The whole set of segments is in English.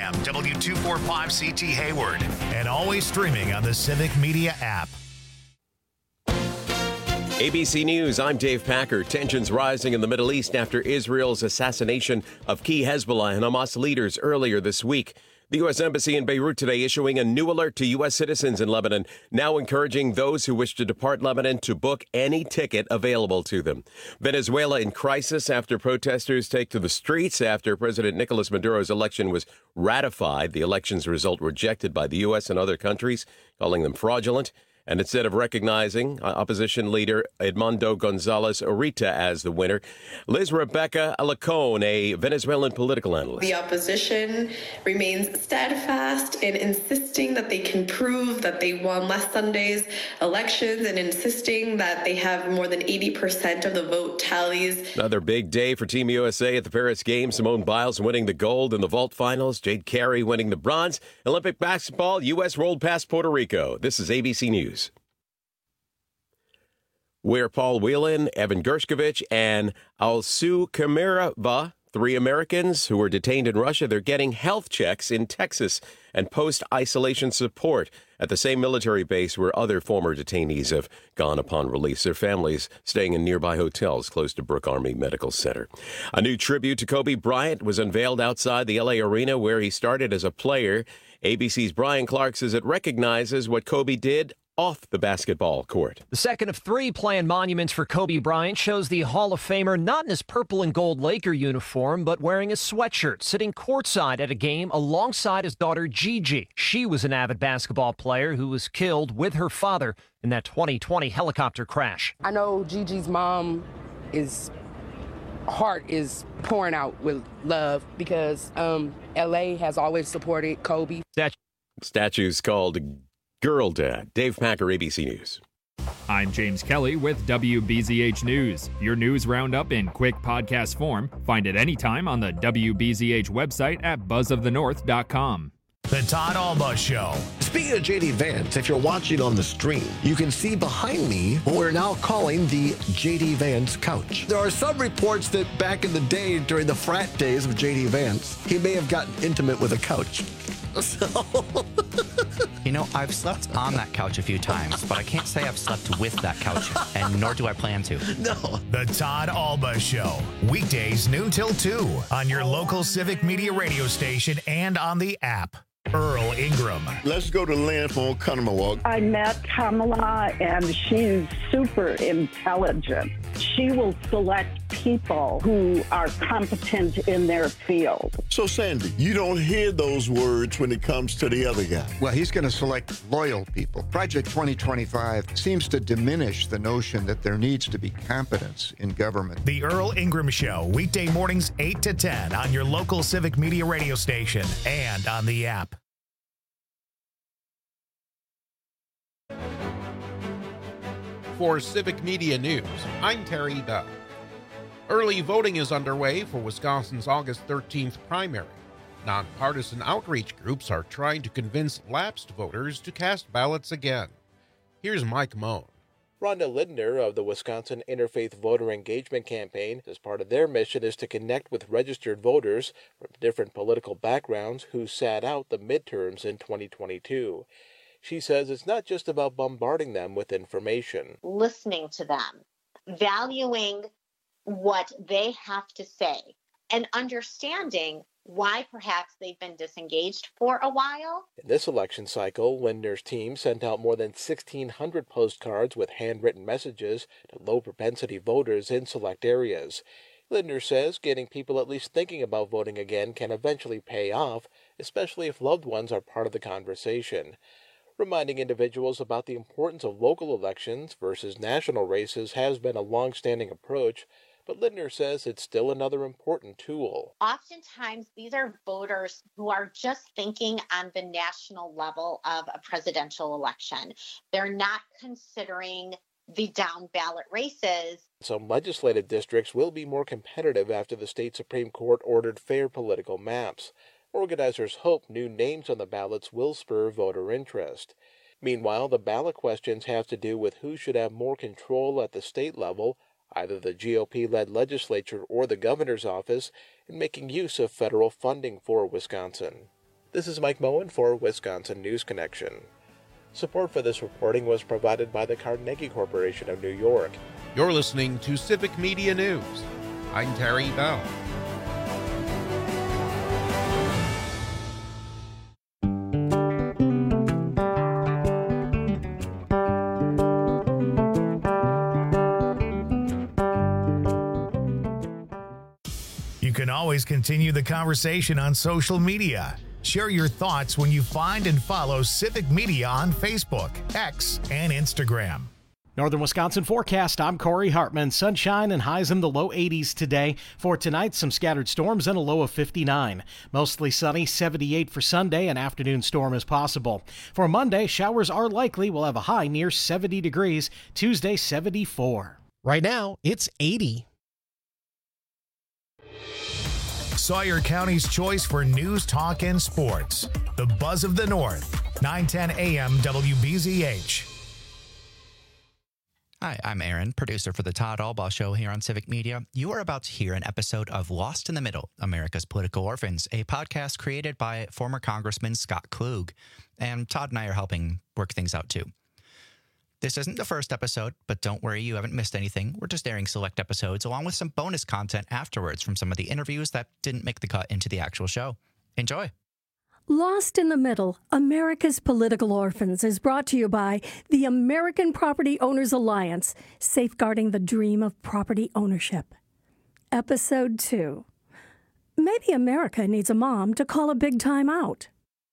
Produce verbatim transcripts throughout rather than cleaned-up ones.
M, W two forty-five C T Hayward, and always streaming on the Civic Media app. A B C News, I'm Dave Packer. Tensions rising in the Middle East after Israel's assassination of key Hezbollah and Hamas leaders earlier this week. The U S Embassy in Beirut today issuing a new alert to U S citizens in Lebanon, now encouraging those who wish to depart Lebanon to book any ticket available to them. Venezuela in crisis after protesters take to the streets after President Nicolas Maduro's election was ratified. The election's result rejected by the U S and other countries, calling them fraudulent. And instead of recognizing uh, opposition leader Edmundo Gonzalez Urita as the winner, Liz Rebecca Alacon, a Venezuelan political analyst. The opposition remains steadfast in insisting that they can prove that they won last Sunday's elections and insisting that they have more than eighty percent of the vote tallies. Another big day for Team U S A at the Paris Games. Simone Biles winning the gold in the vault finals. Jade Carey winning the bronze. Olympic basketball, U S rolled past Puerto Rico. This is A B C News. Where Paul Whelan, Evan Gershkovich, and Alsu Kamirova, three Americans who were detained in Russia, they're getting health checks in Texas and post-isolation support at the same military base where other former detainees have gone upon release. Their families staying in nearby hotels close to Brooke Army Medical Center. A new tribute to Kobe Bryant was unveiled outside the L A Arena where he started as a player. A B C's Brian Clark says it recognizes what Kobe did off the basketball court. The second of three planned monuments for Kobe Bryant shows the Hall of Famer not in his purple and gold Laker uniform, but wearing a sweatshirt, sitting courtside at a game alongside his daughter Gigi. She was an avid basketball player who was killed with her father in that twenty twenty helicopter crash. I know Gigi's mom is heart is pouring out with love because um, L A has always supported Kobe. Stat- Statues called Girl Dad. Dave Packer, A B C News. I'm James Kelly with W B Z H News. Your news roundup in quick podcast form. Find it anytime on the W B Z H website at buzz of the north dot com. The Todd Alba Show. Speaking of J D Vance, if you're watching on the stream, you can see behind me what we're now calling the J D Vance couch. There are some reports that back in the day, during the frat days of J D Vance, he may have gotten intimate with a couch. So... You know, I've slept on that couch a few times, but I can't say I've slept with that couch, and nor do I plan to. No. The Todd Alba Show. Weekdays noon till two on your local Civic Media radio station and on the app. Earl Ingram. Let's go to Lynn from Oconomowoc. I met Kamala, and she's super intelligent. She will select people who are competent in their field. So, Sandy, you don't hear those words when it comes to the other guy. Well, he's going to select loyal people. Project twenty twenty-five seems to diminish the notion that there needs to be competence in government. The Earl Ingram Show, weekday mornings eight to ten on your local Civic Media radio station and on the app. For Civic Media News, I'm Terry Duff. Early voting is underway for Wisconsin's August thirteenth primary. Nonpartisan outreach groups are trying to convince lapsed voters to cast ballots again. Here's Mike Moan. Rhonda Lindner of the Wisconsin Interfaith Voter Engagement Campaign says part of their mission is to connect with registered voters from different political backgrounds who sat out the midterms in twenty twenty-two. She says it's not just about bombarding them with information. Listening to them, valuing what they have to say, and understanding why perhaps they've been disengaged for a while. In this election cycle, Lindner's team sent out more than sixteen hundred postcards with handwritten messages to low-propensity voters in select areas. Lindner says getting people at least thinking about voting again can eventually pay off, especially if loved ones are part of the conversation. Reminding individuals about the importance of local elections versus national races has been a long-standing approach, but Lindner says it's still another important tool. Oftentimes, these are voters who are just thinking on the national level of a presidential election. They're not considering the down-ballot races. Some legislative districts will be more competitive after the state Supreme Court ordered fair political maps. Organizers hope new names on the ballots will spur voter interest. Meanwhile, the ballot questions have to do with who should have more control at the state level, either the G O P-led legislature or the governor's office, in making use of federal funding for Wisconsin. This is Mike Moen for Wisconsin News Connection. Support for this reporting was provided by the Carnegie Corporation of New York. You're listening to Civic Media News. I'm Terry Bell. You can always continue the conversation on social media. Share your thoughts when you find and follow Civic Media on Facebook, X, and Instagram. Northern Wisconsin forecast. I'm Corey Hartman. Sunshine and highs in the low eighties today. For tonight, some scattered storms and a low of fifty-nine. Mostly sunny, seventy-eight for Sunday. An afternoon storm is possible. For Monday, showers are likely. We'll have a high near seventy degrees. Tuesday, seventy-four. Right now, it's eighty. Sawyer County's choice for news, talk, and sports. The Buzz of the North, nine ten A M W B Z H. Hi, I'm Aaron, producer for the Todd Albaugh Show here on Civic Media. You are about to hear an episode of Lost in the Middle, America's Political Orphans, a podcast created by former Congressman Scott Klug. And Todd and I are helping work things out too. This isn't the first episode, but don't worry, you haven't missed anything. We're just airing select episodes along with some bonus content afterwards from some of the interviews that didn't make the cut into the actual show. Enjoy. Lost in the Middle, America's Political Orphans is brought to you by the American Property Owners Alliance, safeguarding the dream of property ownership. Episode two. Maybe America needs a mom to call a big time out.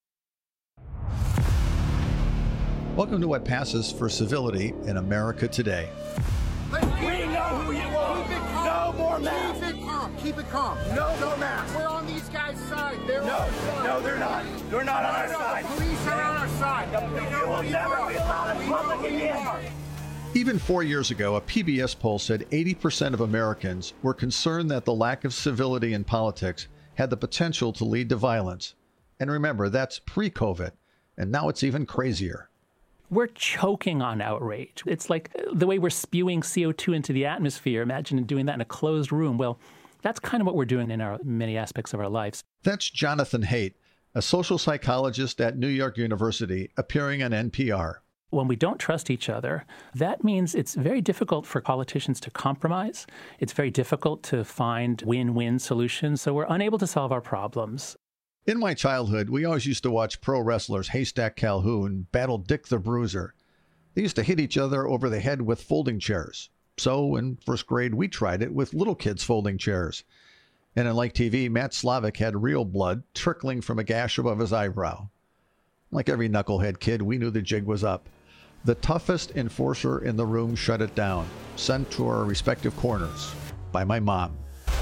Welcome to what passes for civility in America today. We know who you are. Keep it calm. No more masks. Keep it calm. Keep it calm. No more masks. We're on these guys' side. They're no, on our side. No, they're not. They're not on our side. The police are on our side. You will never be allowed in public again. Even four years ago, a P B S poll said eighty percent of Americans were concerned that the lack of civility in politics had the potential to lead to violence. And remember, that's pre-COVID. And now it's even crazier. We're choking on outrage. It's like the way we're spewing C O two into the atmosphere. Imagine doing that in a closed room. Well, that's kind of what we're doing in our many aspects of our lives. That's Jonathan Haidt, a social psychologist at New York University, appearing on N P R. When we don't trust each other, that means it's very difficult for politicians to compromise. It's very difficult to find win-win solutions. So we're unable to solve our problems. In my childhood, we always used to watch pro wrestlers Haystack Calhoun battle Dick the Bruiser. They used to hit each other over the head with folding chairs. So in first grade, we tried it with little kids' folding chairs. And unlike T V, Matt Slavic had real blood trickling from a gash above his eyebrow. Like every knucklehead kid, we knew the jig was up. The toughest enforcer in the room shut it down, sent to our respective corners by my mom.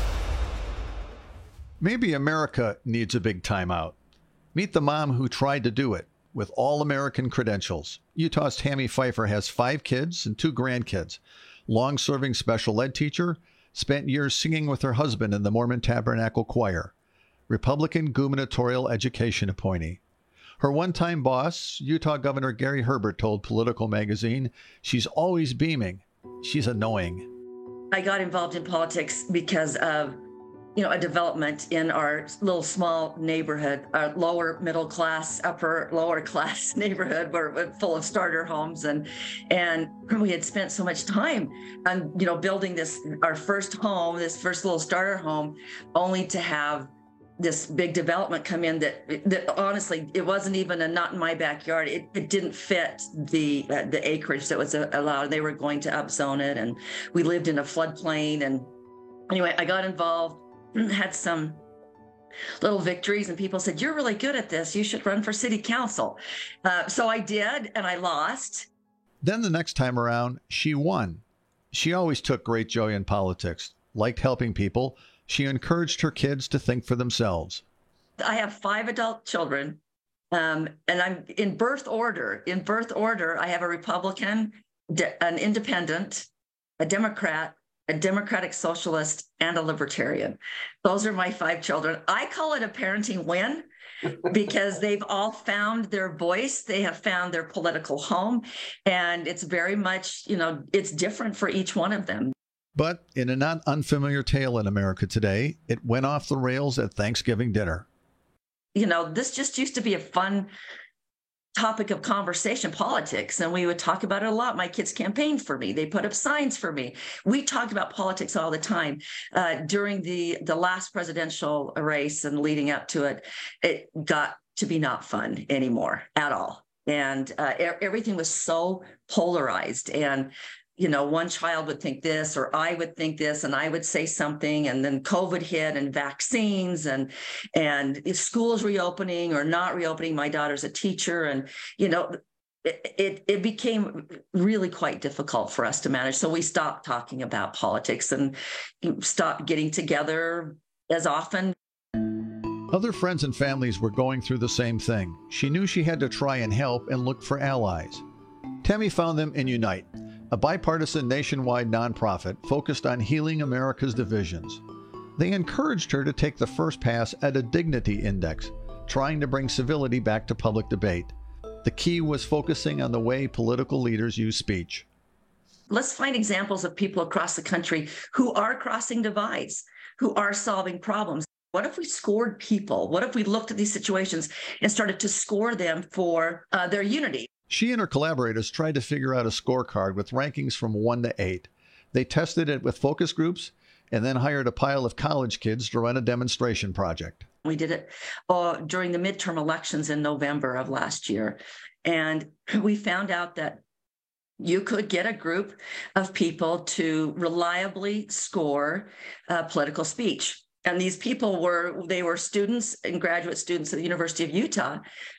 Maybe America needs a big timeout. Meet the mom who tried to do it with all-American credentials. Utah's Tammy Pfeiffer has five kids and two grandkids. Long-serving special ed teacher, spent years singing with her husband in the Mormon Tabernacle Choir. Republican gubernatorial education appointee. Her one-time boss, Utah Governor Gary Herbert, told Political Magazine, she's always beaming. She's annoying. I got involved in politics because of you know, a development in our little small neighborhood, our lower middle class, upper lower class neighborhood, where we're full of starter homes, and and we had spent so much time on you know building this our first home, this first little starter home, only to have this big development come in that that honestly it wasn't even a not in my backyard. It, it didn't fit the uh, the acreage that was allowed. They were going to upzone it, and we lived in a floodplain. And anyway, I got involved. Had some little victories, and people said, you're really good at this. You should run for city council. Uh, so I did, and I lost. Then the next time around, she won. She always took great joy in politics, liked helping people. She encouraged her kids to think for themselves. I have five adult children, um, and I'm in birth order. In birth order, I have a Republican, an independent, a Democrat, a Democratic Socialist, and a Libertarian. Those are my five children. I call it a parenting win because they've all found their voice. They have found their political home. And it's very much, you know, it's different for each one of them. But in a not unfamiliar tale in America today, it went off the rails at Thanksgiving dinner. you know, this just used to be a fun topic of conversation, politics, and we would talk about it a lot. My kids campaigned for me. They put up signs for me. We talked about politics all the time. Uh, during the, the last presidential race and leading up to it, it got to be not fun anymore at all. And uh, everything was so polarized. And you know, one child would think this, or I would think this, and I would say something, and then COVID hit, and vaccines, and and if schools reopening or not reopening. My daughter's a teacher, and you know, it, it it became really quite difficult for us to manage. So we stopped talking about politics and stopped getting together as often. Other friends and families were going through the same thing. She knew she had to try and help and look for allies. Tammy found them in Unite, a bipartisan nationwide nonprofit focused on healing America's divisions. They encouraged her to take the first pass at a dignity index, trying to bring civility back to public debate. The key was focusing on the way political leaders use speech. Let's find examples of people across the country who are crossing divides, who are solving problems. What if we scored people? What if we looked at these situations and started to score them for uh, their unity? She and her collaborators tried to figure out a scorecard with rankings from one to eight. They tested it with focus groups and then hired a pile of college kids to run a demonstration project. We did it uh, during the midterm elections in November of last year. And we found out that you could get a group of people to reliably score uh, political speech. And these people were, they were students and graduate students at the University of Utah,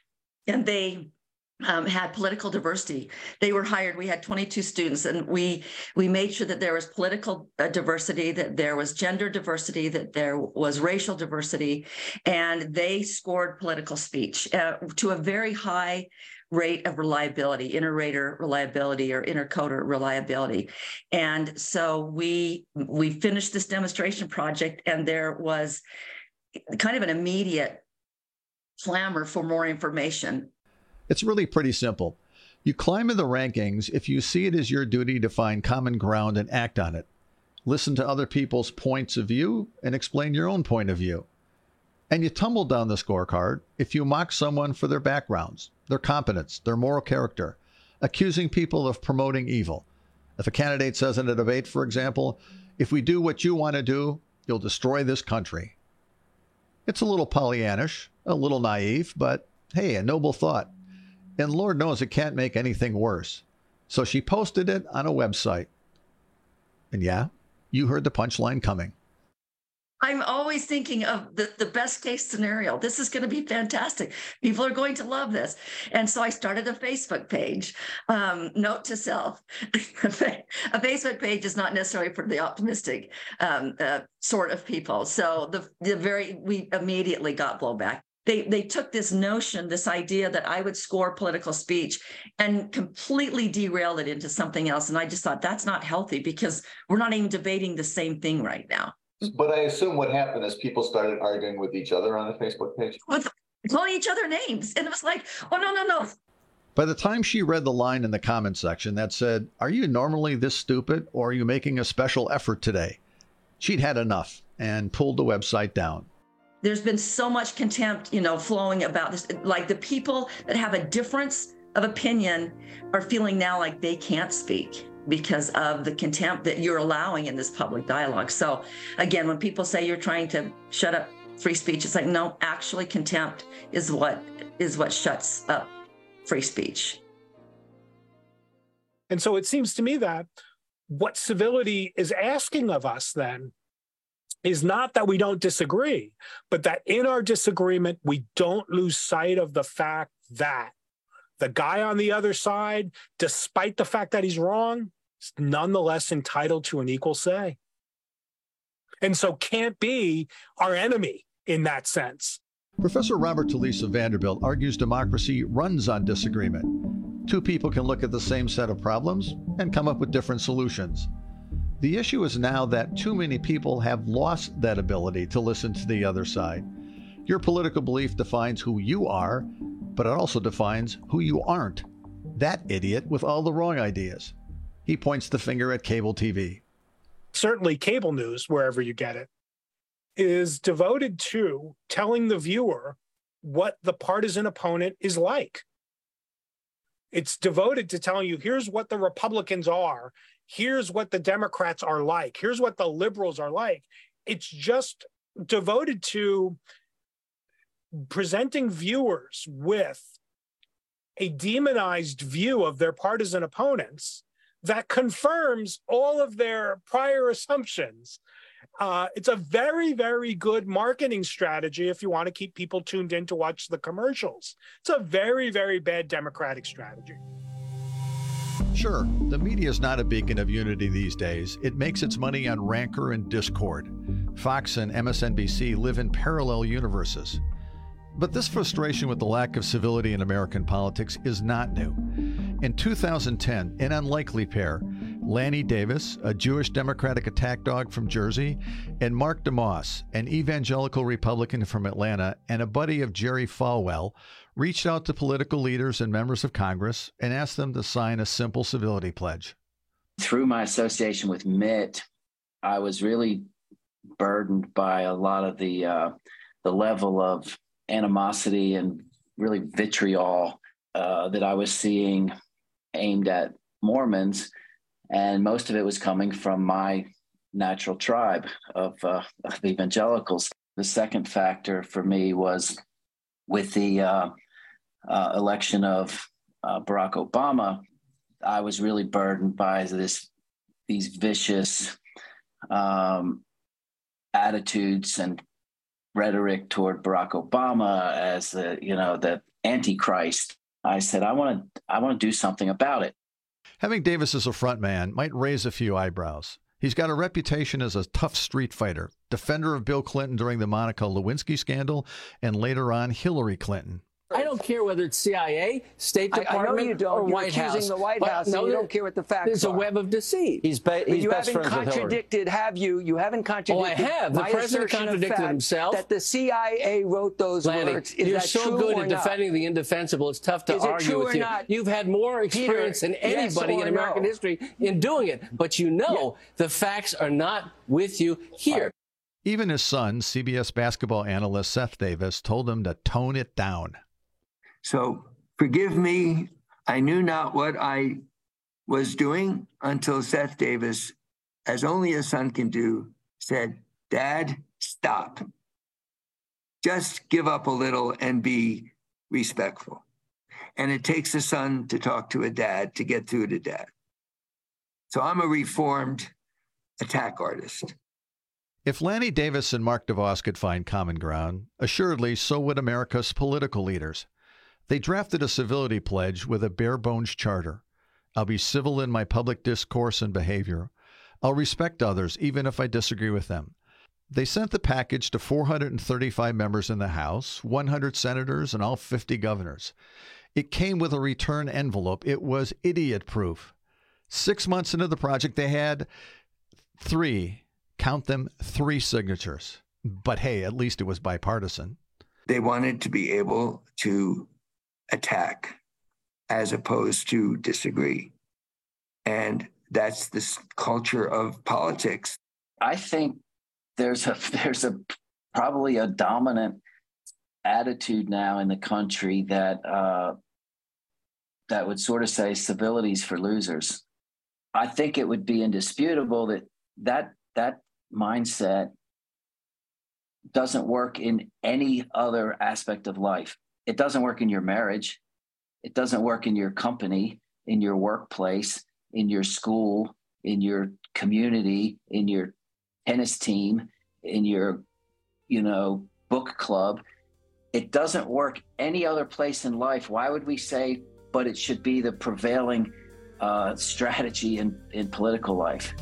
and they Um, had political diversity. They were hired. We had twenty-two students, and we we made sure that there was political uh, diversity, that there was gender diversity, that there was racial diversity, and they scored political speech uh, to a very high rate of reliability, inter-rater reliability or intercoder reliability. And so we we finished this demonstration project, and there was kind of an immediate clamor for more information. It's really pretty simple. You climb in the rankings if you see it as your duty to find common ground and act on it. Listen to other people's points of view and explain your own point of view. And you tumble down the scorecard if you mock someone for their backgrounds, their competence, their moral character, accusing people of promoting evil. If a candidate says in a debate, for example, if we do what you want to do, you'll destroy this country. It's a little Pollyannish, a little naive, but hey, a noble thought. And Lord knows it can't make anything worse. So she posted it on a website. And yeah, you heard the punchline coming. I'm always thinking of the, the best case scenario. This is going to be fantastic. People are going to love this. And so I started a Facebook page. Um, note to self, a Facebook page is not necessarily for the optimistic um, uh, sort of people. So the, the very, we immediately got blowback. They they took this notion, this idea that I would score political speech and completely derailed it into something else. And I just thought that's not healthy because we're not even debating the same thing right now. But I assume what happened is people started arguing with each other on the Facebook page. With calling each other names. And it was like, oh, no, no, no. By the time she read the line in the comment section that said, "Are you normally this stupid, or are you making a special effort today?" she'd had enough and pulled the website down. There's been so much contempt, you know, flowing about this. Like the people that have a difference of opinion are feeling now like they can't speak because of the contempt that you're allowing in this public dialogue. So again, when people say you're trying to shut up free speech, it's like, no, actually contempt is what is what shuts up free speech. And so it seems to me that what civility is asking of us then is not that we don't disagree, but that in our disagreement, we don't lose sight of the fact that the guy on the other side, despite the fact that he's wrong, is nonetheless entitled to an equal say. And so can't be our enemy in that sense. Professor Robert Talisse of Vanderbilt argues democracy runs on disagreement. Two people can look at the same set of problems and come up with different solutions. The issue is now that too many people have lost that ability to listen to the other side. Your political belief defines who you are, but it also defines who you aren't. That idiot with all the wrong ideas. He points the finger at cable T V. Certainly cable news, wherever you get it, is devoted to telling the viewer what the partisan opponent is like. It's devoted to telling you, here's what the Republicans are. Here's what the Democrats are like. Here's what the liberals are like. It's just devoted to presenting viewers with a demonized view of their partisan opponents that confirms all of their prior assumptions. Uh, it's a very, very good marketing strategy if you want to keep people tuned in to watch the commercials. It's a very, very bad Democratic strategy. Sure, the media is not a beacon of unity these days. It makes its money on rancor and discord. Fox and M S N B C live in parallel universes. But this frustration with the lack of civility in American politics is not new. In two thousand ten, an unlikely pair, Lanny Davis, a Jewish Democratic attack dog from Jersey, and Mark DeMoss, an evangelical Republican from Atlanta and a buddy of Jerry Falwell, reached out to political leaders and members of Congress and asked them to sign a simple civility pledge. Through my association with Mitt, I was really burdened by a lot of the uh, the level of animosity and really vitriol uh, that I was seeing aimed at Mormons. And most of it was coming from my natural tribe of, uh, of evangelicals. The second factor for me was with the uh, uh, election of uh, Barack Obama, I was really burdened by this these vicious um, attitudes and rhetoric toward Barack Obama as the, you know, the Antichrist. I said, I want to, I want to do something about it. Having Davis as a front man might raise a few eyebrows. He's got a reputation as a tough street fighter, defender of Bill Clinton during the Monica Lewinsky scandal, and later on Hillary Clinton. I don't care whether it's C I A, State Department, I know you don't. or You're White accusing House. the White But House, no, and you don't care what the facts there's are. There's a web of deceit. He's, be, he's you best haven't friends contradicted, have you? You haven't contradicted. Oh, I have. The my president assertion contradicted of fact himself. That the C I A wrote those Lanny, words. Is you're that so true good or at not? defending the indefensible. It's tough to Is it argue true with or you. not? You've had more experience Peter, than yes anybody or in American no? history in doing it. But you know yeah. the facts are not with you here. Even his son, C B S basketball analyst Seth Davis, told him to tone it down. So forgive me. I knew not what I was doing until Seth Davis, as only a son can do, said, Dad, stop. Just give up a little and be respectful. And it takes a son to talk to a dad to get through to dad. So I'm a reformed attack artist. If Lanny Davis and Mark DeVos could find common ground, assuredly so would America's political leaders. They drafted a civility pledge with a bare-bones charter. I'll be civil in my public discourse and behavior. I'll respect others, even if I disagree with them. They sent the package to four hundred thirty-five members in the House, one hundred senators, and all fifty governors. It came with a return envelope. It was idiot-proof. Six months into the project, they had three, count them, three signatures. But hey, at least it was bipartisan. They wanted to be able to attack as opposed to disagree. And that's this culture of politics. I think there's a there's a probably a dominant attitude now in the country that uh, that would sort of say civility's for losers. I think it would be indisputable that that that mindset doesn't work in any other aspect of life. It doesn't work in your marriage. It doesn't work in your company, in your workplace, in your school, in your community, in your tennis team, in your, you know, book club. It doesn't work any other place in life. Why would we say, but it should be the prevailing uh, strategy in, in political life?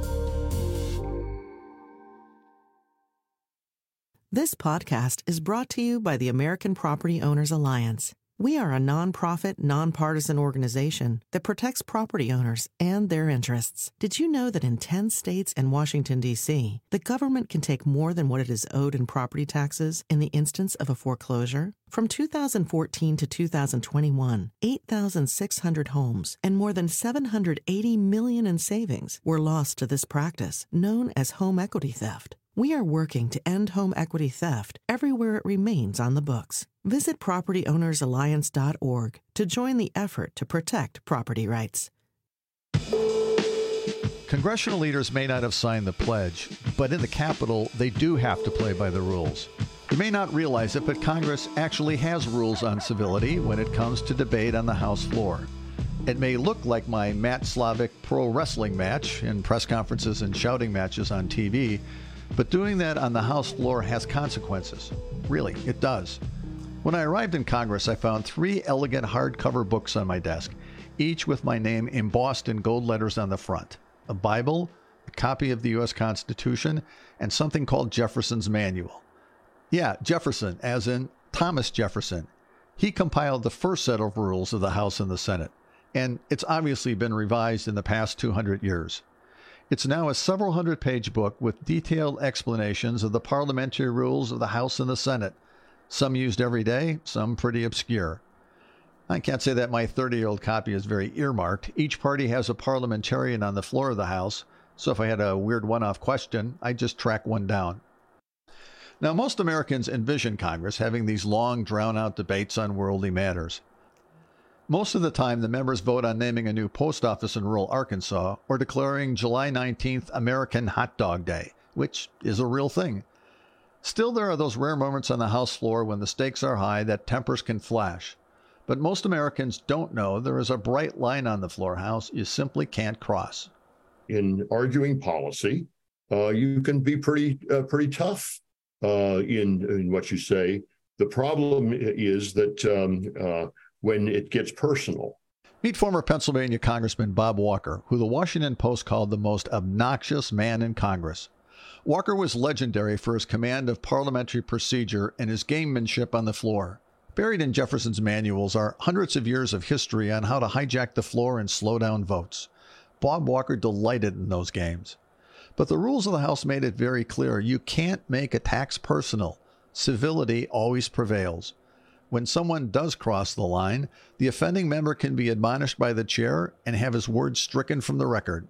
This podcast is brought to you by the American Property Owners Alliance. We are a nonprofit, nonpartisan organization that protects property owners and their interests. Did you know that in ten states and Washington, D C, the government can take more than what it is owed in property taxes in the instance of a foreclosure? From two thousand fourteen to two thousand twenty-one, eight thousand six hundred homes and more than seven hundred eighty million dollars in savings were lost to this practice, known as home equity theft. We are working to end home equity theft everywhere it remains on the books. Visit property owners alliance dot org to join the effort to protect property rights. Congressional leaders may not have signed the pledge, but in the Capitol, they do have to play by the rules. You may not realize it, but Congress actually has rules on civility when it comes to debate on the House floor. It may look like my Matt Slavic pro wrestling match in press conferences and shouting matches on T V, but doing that on the House floor has consequences. Really, it does. When I arrived in Congress, I found three elegant hardcover books on my desk, each with my name embossed in gold letters on the front. A Bible, a copy of the U S Constitution, and something called Jefferson's Manual. Yeah, Jefferson, as in Thomas Jefferson. He compiled the first set of rules of the House and the Senate, and it's obviously been revised in the past two hundred years. It's now a several hundred page book with detailed explanations of the parliamentary rules of the House and the Senate, some used every day, some pretty obscure. I can't say that my thirty-year-old copy is very earmarked. Each party has a parliamentarian on the floor of the House, so if I had a weird one-off question, I'd just track one down. Now, most Americans envision Congress having these long, drawn-out debates on worldly matters. Most of the time, the members vote on naming a new post office in rural Arkansas or declaring July nineteenth American Hot Dog Day, which is a real thing. Still, there are those rare moments on the House floor when the stakes are high that tempers can flash. But most Americans don't know there is a bright line on the floor, House, you simply can't cross. In arguing policy, uh, you can be pretty uh, pretty tough uh, in, in what you say. The problem is that um, uh, when it gets personal. Meet former Pennsylvania Congressman Bob Walker, who the Washington Post called the most obnoxious man in Congress. Walker was legendary for his command of parliamentary procedure and his gamemanship on the floor. Buried in Jefferson's manuals are hundreds of years of history on how to hijack the floor and slow down votes. Bob Walker delighted in those games. But the rules of the House made it very clear you can't make attacks personal. Civility always prevails. When someone does cross the line, the offending member can be admonished by the chair and have his words stricken from the record.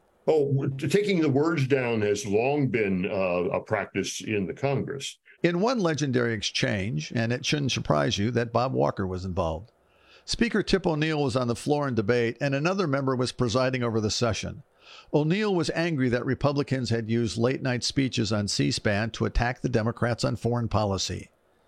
Oh, taking the words down has long been uh, a practice in the Congress. In one legendary exchange, and it shouldn't surprise you that Bob Walker was involved. Speaker Tip O'Neill was on the floor in debate, and another member was presiding over the session. O'Neill was angry that Republicans had used late-night speeches on C-SPAN to attack the Democrats on foreign policy.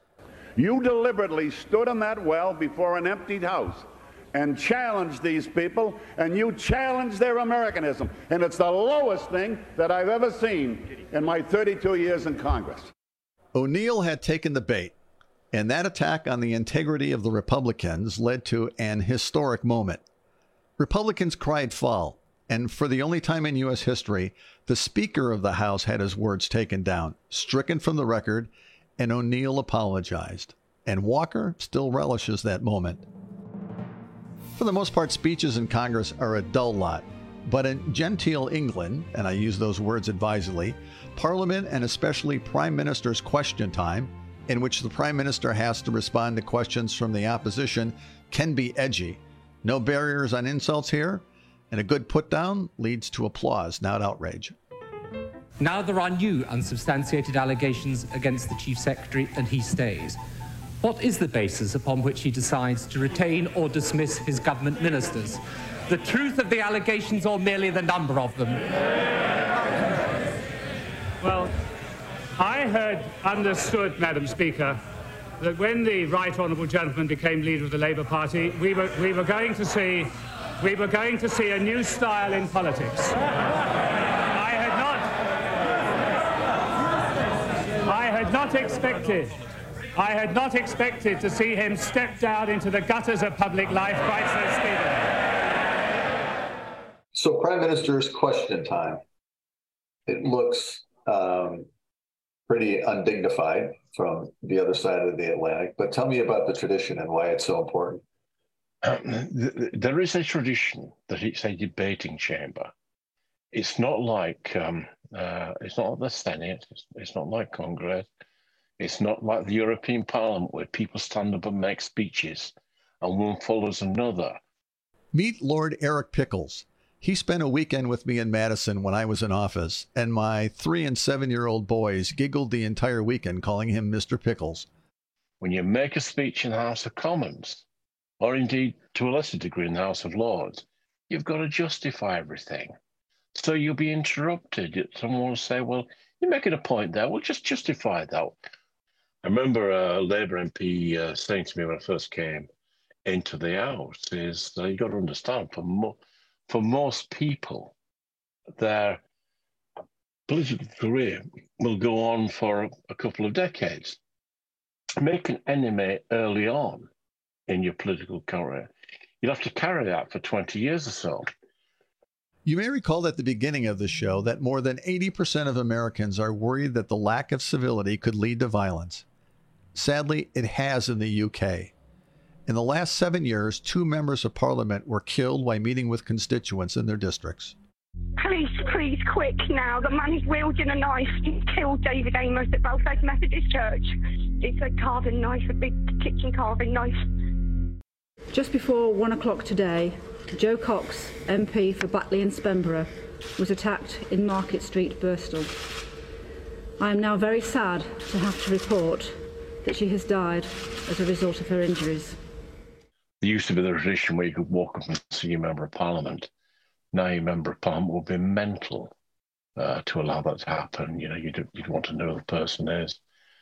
You deliberately stood in that well before an emptied house and challenged these people, and you challenged their Americanism. And it's the lowest thing that I've ever seen in my thirty-two years in Congress. O'Neill had taken the bait, and that attack on the integrity of the Republicans led to an historic moment. Republicans cried foul, and for the only time in U S history, the Speaker of the House had his words taken down, stricken from the record, and O'Neill apologized. And Walker still relishes that moment. For the most part, speeches in Congress are a dull lot. But in genteel England, and I use those words advisedly, Parliament and especially Prime Minister's question time, in which the Prime Minister has to respond to questions from the opposition, can be edgy. No barriers on insults here, and a good put-down leads to applause, not outrage. Now there are new unsubstantiated allegations against the Chief Secretary, and he stays. What is the basis upon which he decides to retain or dismiss his government ministers? The truth of the allegations or merely the number of them? Well, I had understood, Madam Speaker, that when the Right Honourable Gentleman became leader of the Labour Party, we were, we were going to see we were going to see a new style in politics. I had not I had not expected I had not expected to see him step down into the gutters of public life quite so speedily. So Prime Minister's question time. It looks um, pretty undignified from the other side of the Atlantic, but tell me about the tradition and why it's so important. Um, there is a tradition that it's a debating chamber. It's not like um, uh, it's not like the Senate. It's, it's not like Congress. It's not like the European Parliament where people stand up and make speeches and one follows another. Meet Lord Eric Pickles. He spent a weekend with me in Madison when I was in office, and my three and seven-year-old boys giggled the entire weekend calling him Mister Pickles. When you make a speech in the House of Commons, or indeed to a lesser degree in the House of Lords, you've got to justify everything. So you'll be interrupted. Someone will say, well, you're making a point there. Well, just justify that. I remember a Labour M P uh, saying to me when I first came into the House is uh, you've got to understand, for, mo- for most people, their political career will go on for a, a couple of decades. Make an enemy early on in your political career, you'll have to carry that for twenty years or so. You may recall at the beginning of the show that more than eighty percent of Americans are worried that the lack of civility could lead to violence. Sadly, it has in the U K. In the last seven years, two members of parliament were killed while meeting with constituents in their districts. Police, please, quick now. The man is wielding a knife. He killed David Amos at Belfast Methodist Church. It's a carving knife, a big kitchen carving knife. Just before one o'clock today, Joe Cox, M P for Batley and Spenborough, was attacked in Market Street, Birstall. I am now very sad to have to report that she has died as a result of her injuries. There used to be the tradition where you could walk up and see a member of Parliament. Now your member of Parliament would be mental uh, to allow that to happen. You know, you'd, you'd want to know who the person is.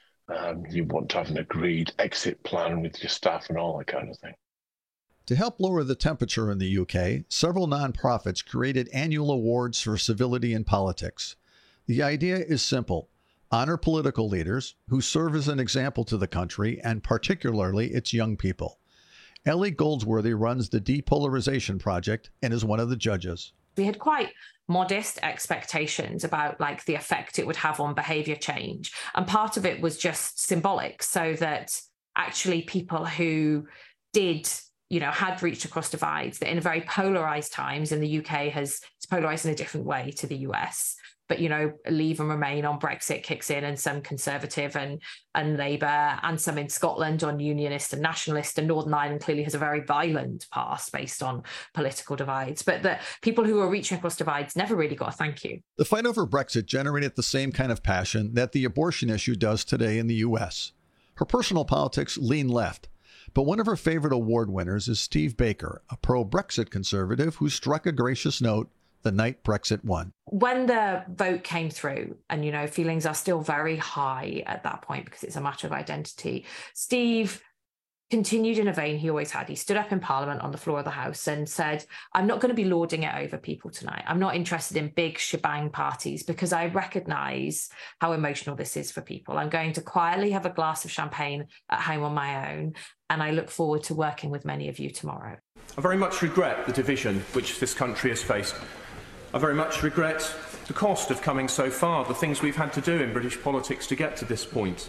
Um, you want to have an agreed exit plan with your staff and all that kind of thing. To help lower the temperature in the U K, several nonprofits created annual awards for civility in politics. The idea is simple. Honor political leaders who serve as an example to the country and particularly its young people. Ellie Goldsworthy runs the Depolarization Project and is one of the judges. We had quite modest expectations about like the effect it would have on behavior change. And part of it was just symbolic, so that actually people who did, you know, had reached across divides, that in very polarized times, and the U K has it's polarized in a different way to the U S, but, you know, Leave and Remain on Brexit kicks in, and some Conservative and, and Labour, and some in Scotland on Unionist and Nationalist, and Northern Ireland clearly has a very violent past based on political divides. But the people who are reaching across divides never really got a thank you. The fight over Brexit generated the same kind of passion that the abortion issue does today in the U S. Her personal politics lean left, but one of her favorite award winners is Steve Baker, a pro-Brexit conservative who struck a gracious note the night Brexit won. When the vote came through, and, you know, feelings are still very high at that point because it's a matter of identity, Steve continued in a vein he always had. He stood up in Parliament on the floor of the House and said, I'm not going to be lording it over people tonight. I'm not interested in big shebang parties because I recognise how emotional this is for people. I'm going to quietly have a glass of champagne at home on my own, and I look forward to working with many of you tomorrow. I very much regret the division which this country has faced. I very much regret the cost of coming so far, the things we've had to do in British politics to get to this point.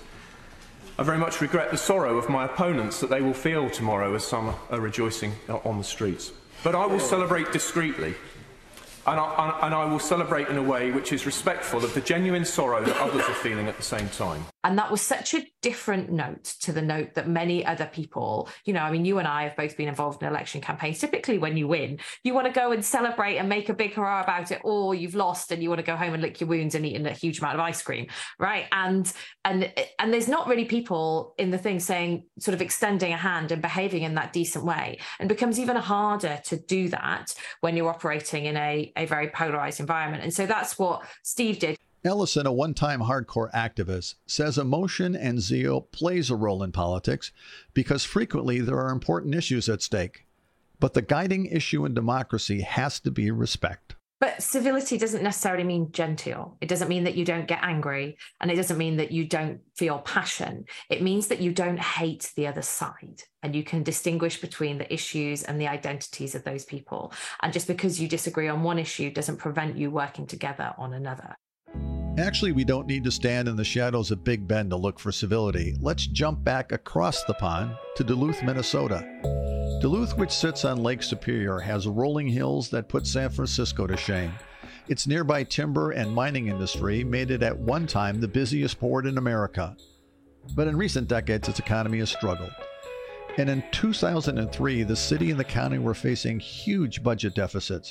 I very much regret the sorrow of my opponents that they will feel tomorrow as some are rejoicing on the streets. But I will celebrate discreetly, and I, and I will celebrate in a way which is respectful of the genuine sorrow that others are feeling at the same time. And that was such a different note to the note that many other people, you know, I mean, you and I have both been involved in election campaigns. Typically when you win, you want to go and celebrate and make a big hurrah about it, or you've lost and you want to go home and lick your wounds and eat a huge amount of ice cream, right? And and and there's not really people in the thing saying, sort of extending a hand and behaving in that decent way. And it becomes even harder to do that when you're operating in a, a very polarized environment. And so that's what Steve did. Ellison, a one-time hardcore activist, says emotion and zeal plays a role in politics because frequently there are important issues at stake. But the guiding issue in democracy has to be respect. But civility doesn't necessarily mean genteel. It doesn't mean that you don't get angry, and it doesn't mean that you don't feel passion. It means that you don't hate the other side, and you can distinguish between the issues and the identities of those people. And just because you disagree on one issue doesn't prevent you working together on another. Actually, we don't need to stand in the shadows of Big Ben to look for civility. Let's jump back across the pond to Duluth, Minnesota. Duluth, which sits on Lake Superior, has rolling hills that put San Francisco to shame. Its nearby timber and mining industry made it at one time the busiest port in America. But in recent decades, its economy has struggled. And in two thousand three, the city and the county were facing huge budget deficits.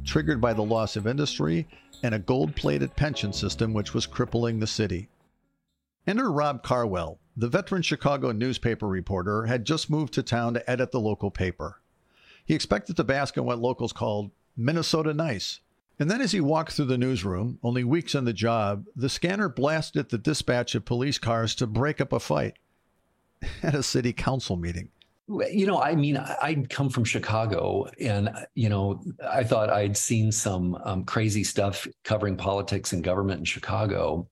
triggered by the loss of industry and a gold-plated pension system which was crippling the city. Enter Rob Carwell. The veteran Chicago newspaper reporter had just moved to town to edit the local paper. He expected to bask in what locals called Minnesota nice. And then as he walked through the newsroom, only weeks on the job, the scanner blasted the dispatch of police cars to break up a fight at a city council meeting. You know, I mean, I'd come from Chicago and, you know, I thought I'd seen some um, crazy stuff covering politics and government in Chicago.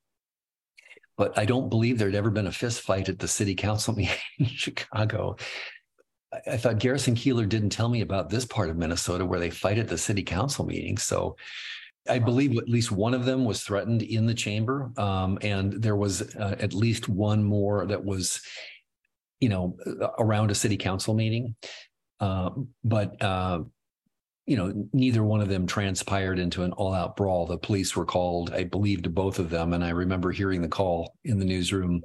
But I don't believe there'd ever been a fist fight at the city council meeting in Chicago. I, I thought Garrison Keillor didn't tell me about this part of Minnesota where they fight at the city council meeting. So I believe at least one of them was threatened in the chamber. Um, and there was uh, at least one more that was, you know, around a city council meeting. Uh, but, uh, you know, neither one of them transpired into an all-out brawl. The police were called, I believe, to both of them. And I remember hearing the call in the newsroom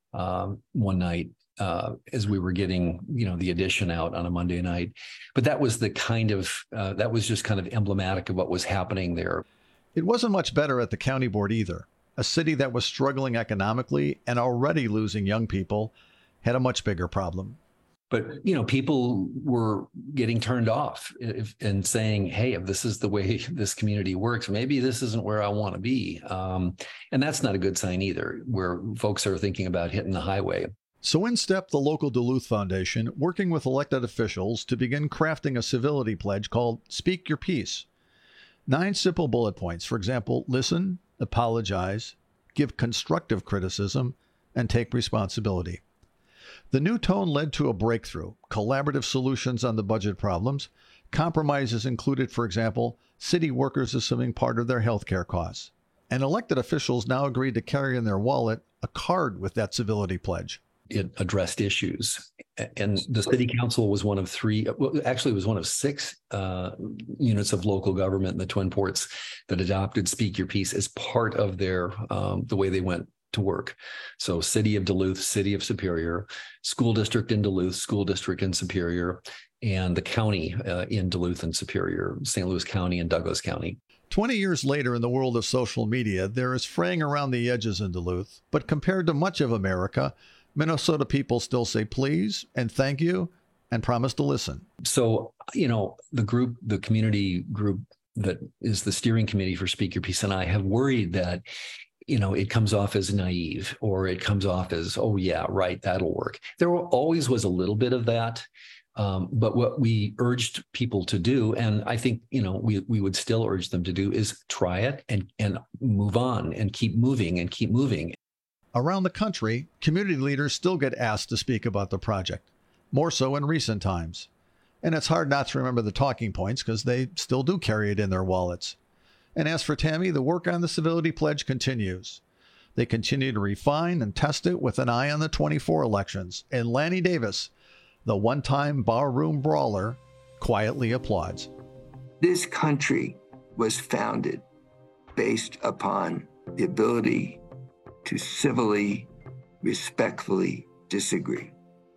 um, one night uh, as we were getting, you know, the edition out on a Monday night. But that was the kind of, uh, that was just kind of emblematic of what was happening there. It wasn't much better at the county board either. A city that was struggling economically and already losing young people had a much bigger problem. But, you know, people were getting turned off if, and saying, hey, if this is the way this community works, maybe this isn't where I want to be. Um, and that's not a good sign either, where folks are thinking about hitting the highway. So in stepped the local Duluth Foundation, working with elected officials to begin crafting a civility pledge called Speak Your Piece. Nine simple bullet points. For example, listen, apologize, give constructive criticism, and take responsibility. The new tone led to a breakthrough, collaborative solutions on the budget problems. Compromises included, for example, city workers assuming part of their health care costs. And elected officials now agreed to carry in their wallet a card with that civility pledge. It addressed issues. And the city council was one of three, well, actually it was one of six uh, units of local government in the Twin Ports that adopted Speak Your Piece as part of their, um, the way they went to work. So City of Duluth, City of Superior, School District in Duluth, School District in Superior, and the county uh, in Duluth and Superior, Saint Louis County and Douglas County. Twenty years later, in the world of social media, there is fraying around the edges in Duluth, but compared to much of America, Minnesota people still say please and thank you and promise to listen. So, you know, the group, the community group that is the steering committee for Speak Your Piece and I have worried that, you know, it comes off as naive or it comes off as, oh, yeah, right, that'll work. There always was a little bit of that. Um, but what we urged people to do, and I think, you know, we we would still urge them to do, is try it and, and move on and keep moving and keep moving. Around the country, community leaders still get asked to speak about the project, more so in recent times. And it's hard not to remember the talking points because they still do carry it in their wallets. And as for Tammy, the work on the civility pledge continues. They continue to refine and test it with an eye on the twenty-four elections. And Lanny Davis, the one-time barroom brawler, quietly applauds. This country was founded based upon the ability to civilly, respectfully disagree.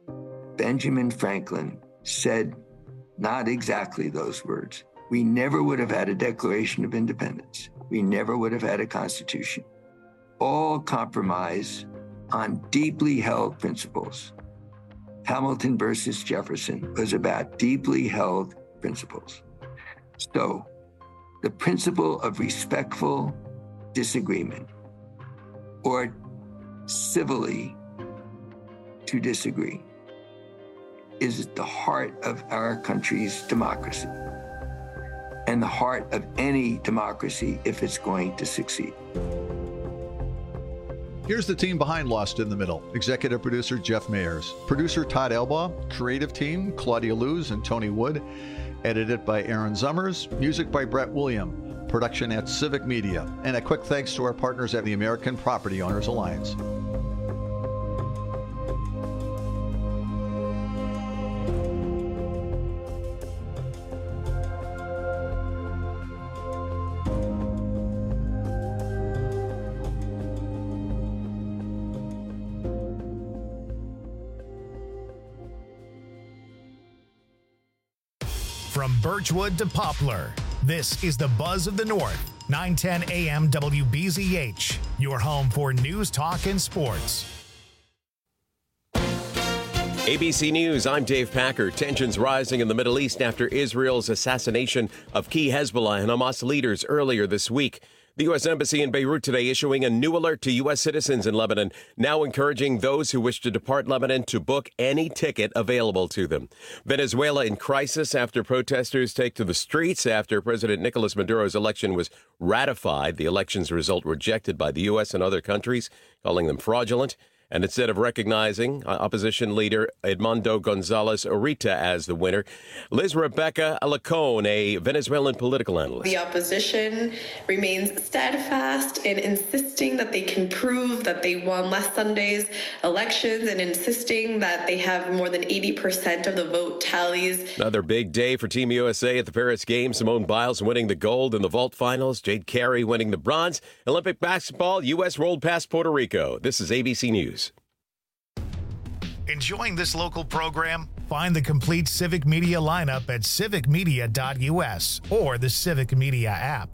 Benjamin Franklin said not exactly those words. We never would have had a Declaration of Independence. We never would have had a Constitution. All compromise on deeply held principles. Hamilton versus Jefferson was about deeply held principles. So the principle of respectful disagreement, or civilly to disagree, is at the heart of our country's democracy and the heart of any democracy if it's going to succeed. Here's the team behind Lost in the Middle. Executive producer Jeff Mayers. Producer Todd Elbaugh. Creative team Claudia Luz and Tony Wood. Edited by Aaron Zummers. Music by Brett William. Production at Civic Media. And a quick thanks to our partners at the American Property Owners Alliance. From Birchwood to Poplar, This is the Buzz of the North, nine ten A M W B Z H, your home for news, talk, and sports. A B C News, I'm Dave Packer. Tensions rising in the Middle East after Israel's assassination of key Hezbollah and Hamas leaders earlier this week. The U S Embassy in Beirut today issuing a new alert to U S citizens in Lebanon, now encouraging those who wish to depart Lebanon to book any ticket available to them. Venezuela in crisis after protesters take to the streets after President Nicolas Maduro's election was ratified. The election's result rejected by the U S and other countries, calling them fraudulent. And instead of recognizing opposition leader Edmundo Gonzalez Urita as the winner, Liz Rebecca Alacon, a Venezuelan political analyst. The opposition remains steadfast in insisting that they can prove that they won last Sunday's elections and insisting that they have more than eighty percent of the vote tallies. Another big day for Team U S A at the Paris Games. Simone Biles winning the gold in the vault finals. Jade Carey winning the bronze. Olympic basketball, U S rolled past Puerto Rico. This is A B C News. Enjoying this local program? Find the complete Civic Media lineup at civic media dot U S or the Civic Media app.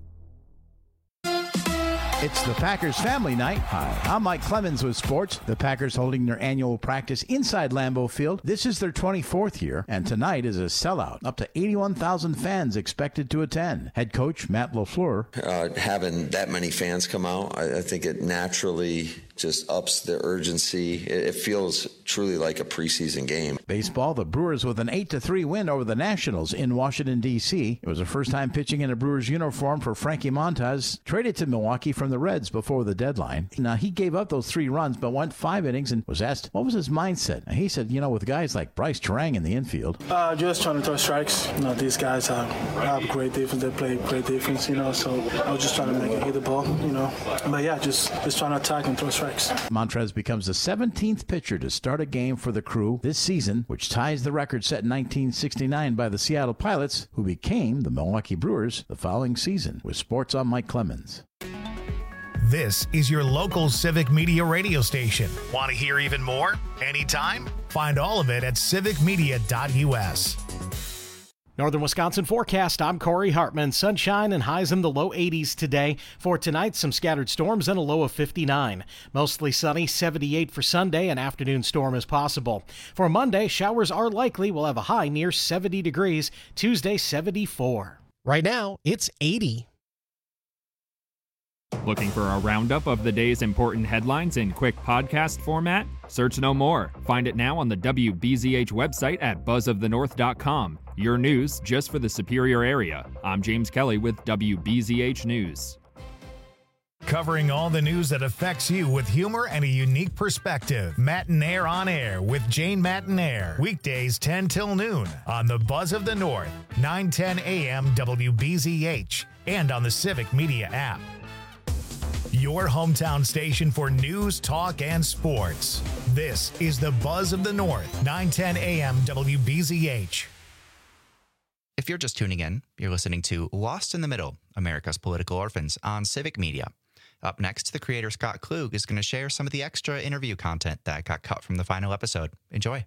It's the Packers family night. Hi, I'm Mike Clemens with sports. The Packers holding their annual practice inside Lambeau Field. This is their twenty-fourth year, and tonight is a sellout. Up to eighty-one thousand fans expected to attend. Head coach Matt LaFleur. Uh, having that many fans come out, I, I think it naturally just ups the urgency. It, it feels truly like a preseason game. Baseball, the Brewers with an eight to three win over the Nationals in Washington, D C It was the first time pitching in a Brewers uniform for Frankie Montas, traded to Milwaukee from the Reds before the deadline. Now, he gave up those three runs, but went five innings and was asked, what was his mindset? And he said, you know, with guys like Bryce Terang in the infield. Uh, just trying to throw strikes. You know, these guys have, have great defense. They play great defense, you know, so I was just trying to make it hit the ball, you know. But, yeah, just, just trying to attack and throw strikes. Montrez becomes the seventeenth pitcher to start a game for the Crew this season, which ties the record set in nineteen sixty-nine by the Seattle Pilots, who became the Milwaukee Brewers the following season. With sports, I'm Mike Clemens. This is your local Civic Media radio station. Want to hear even more? Anytime? Find all of it at civic media dot U S. Northern Wisconsin forecast, I'm Corey Hartman. Sunshine and highs in the low eighties today. For tonight, some scattered storms and a low of fifty-nine. Mostly sunny, seventy-eight for Sunday. An afternoon storm is possible. For Monday, showers are likely. We'll have a high near seventy degrees. Tuesday, seventy-four. Right now, it's eighty. Looking for a roundup of the day's important headlines in quick podcast format? Search no more. Find it now on the W B Z H website at buzz of the north dot com. Your news just for the Superior area. I'm James Kelly with W B Z H News. Covering all the news that affects you with humor and a unique perspective. Matinaire on Air with Jane Matinaire. Weekdays ten till noon on the Buzz of the North, nine ten A M W B Z H, and on the Civic Media app. Your hometown station for news, talk, and sports. This is the Buzz of the North, nine ten A M W B Z H. If you're just tuning in, you're listening to Lost in the Middle, America's Political Orphans on Civic Media. Up next, the creator Scott Klug is going to share some of the extra interview content that got cut from the final episode. Enjoy.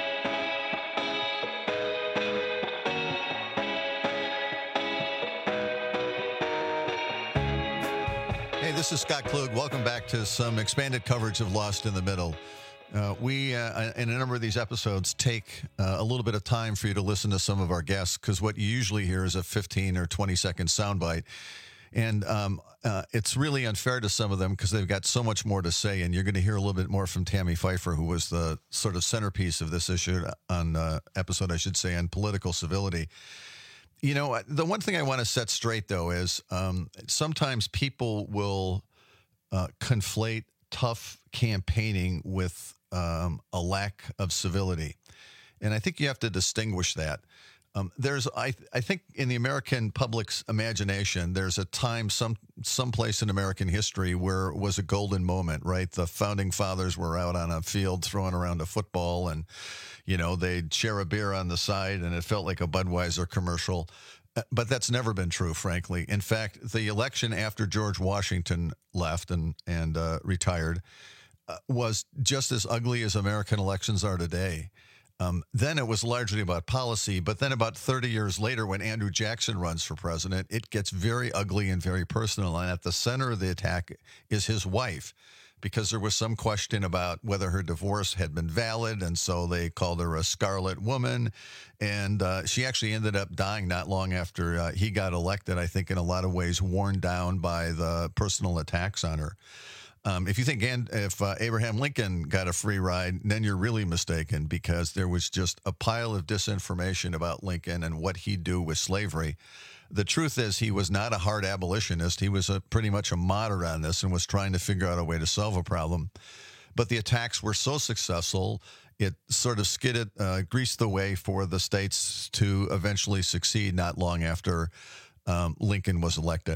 This is Scott Klug. Welcome back to some expanded coverage of Lost in the Middle. Uh, we, uh, in a number of these episodes, take uh, a little bit of time for you to listen to some of our guests, because what you usually hear is a fifteen or twenty second soundbite. And um, uh, it's really unfair to some of them because they've got so much more to say. And you're going to hear a little bit more from Tammy Pfeiffer, who was the sort of centerpiece of this issue on uh, episode, I should say, on political civility. You know, the one thing I want to set straight, though, is um, sometimes people will uh, conflate tough campaigning with um, a lack of civility. And I think you have to distinguish that. Um, there's, I, I think, in the American public's imagination, there's a time, some someplace in American history where it was a golden moment, right? The founding fathers were out on a field throwing around a football, and you know they'd share a beer on the side, and it felt like a Budweiser commercial. But that's never been true, frankly. In fact, the election after George Washington left and and uh, retired uh, was just as ugly as American elections are today. Um, then it was largely about policy, but then about thirty years later, when Andrew Jackson runs for president, it gets very ugly and very personal. And at the center of the attack is his wife, because there was some question about whether her divorce had been valid, and so they called her a scarlet woman. And uh, she actually ended up dying not long after uh, he got elected, I think in a lot of ways worn down by the personal attacks on her. Um, if you think and if uh, Abraham Lincoln got a free ride, then you're really mistaken, because there was just a pile of disinformation about Lincoln and what he'd do with slavery. The truth is he was not a hard abolitionist. He was a, pretty much a moderate on this and was trying to figure out a way to solve a problem. But the attacks were so successful, it sort of skidded, uh, greased the way for the states to eventually succeed not long after um, Lincoln was elected.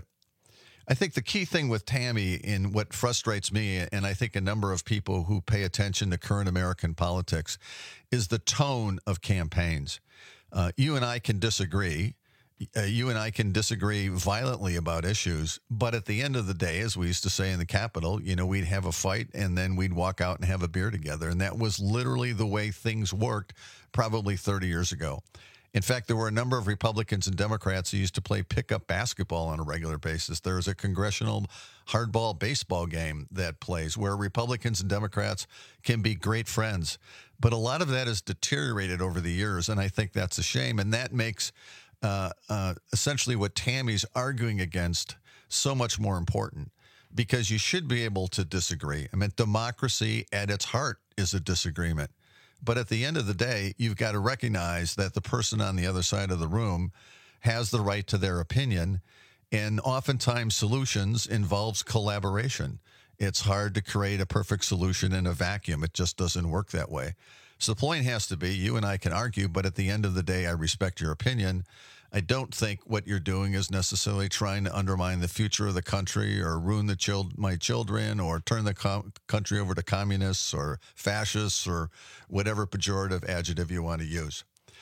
I think the key thing with Tammy, in what frustrates me, and I think a number of people who pay attention to current American politics, is the tone of campaigns. Uh, you and I can disagree. Uh, you and I can disagree violently about issues, but at the end of the day, as we used to say in the Capitol, you know, we'd have a fight and then we'd walk out and have a beer together. And that was literally the way things worked probably thirty years ago. In fact, there were a number of Republicans and Democrats who used to play pickup basketball on a regular basis. There's a congressional hardball baseball game that plays where Republicans and Democrats can be great friends. But a lot of that has deteriorated over the years, and I think that's a shame. And that makes uh, uh, essentially what Tammy's arguing against so much more important, because you should be able to disagree. I mean, democracy at its heart is a disagreement. But at the end of the day, you've got to recognize that the person on the other side of the room has the right to their opinion. And oftentimes solutions involves collaboration. It's hard to create a perfect solution in a vacuum. It just doesn't work that way. So the point has to be, you and I can argue, but at the end of the day, I respect your opinion. I don't think what you're doing is necessarily trying to undermine the future of the country or ruin the chil- my children or turn the com- country over to communists or fascists or whatever pejorative adjective you want to use.